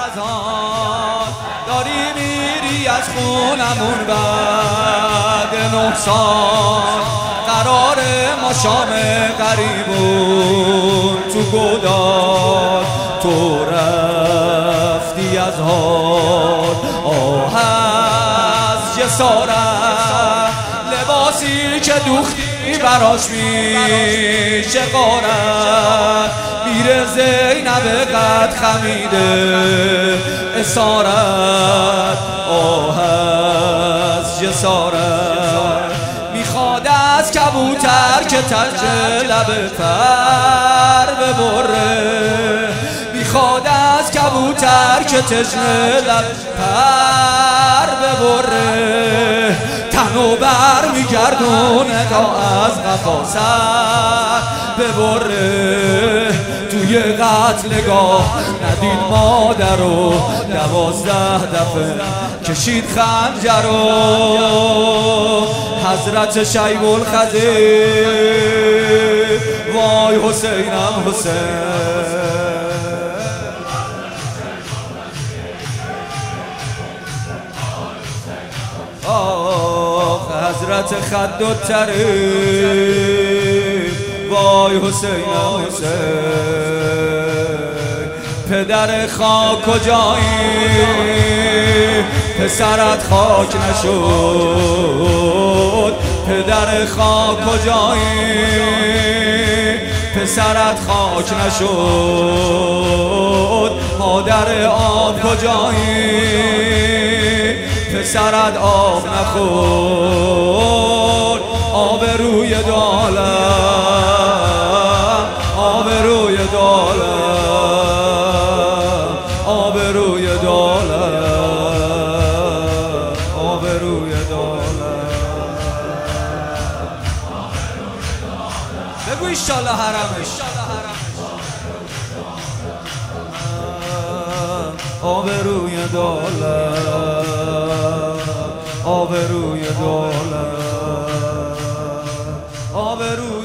خزان داری میری از خونمون بعد 9 سال قرار ما شام غریبون تو گودال تو رفتی از حال از جسارت لباسی که دوختی براش میشه غارت میره زینب قد خمیده اسارت از جسارت میخواد از کبوتر که ترج لب پر ببره میخواد از کبوتر که تشنه لب پر ببره تنو بر میگردونه تا از قفا سر ببره توی قتلگاه ندید مادر و 12 دفعه کشید خنجر و حضرت شیب الخضیر وای حسینم حسین حضرت خد و طریق وای حسینم حسین پدر خاک کجایی پسرت خاک نشد پدر خاک کجایی پسرت خاک نشد مادر آب کجایی پسرت آب نخورد آب روی دالم آب روی دالم آب روی دالم آب روی دالم بگو ایشالله حرمش آب روی دالم آب روی دالم آب روی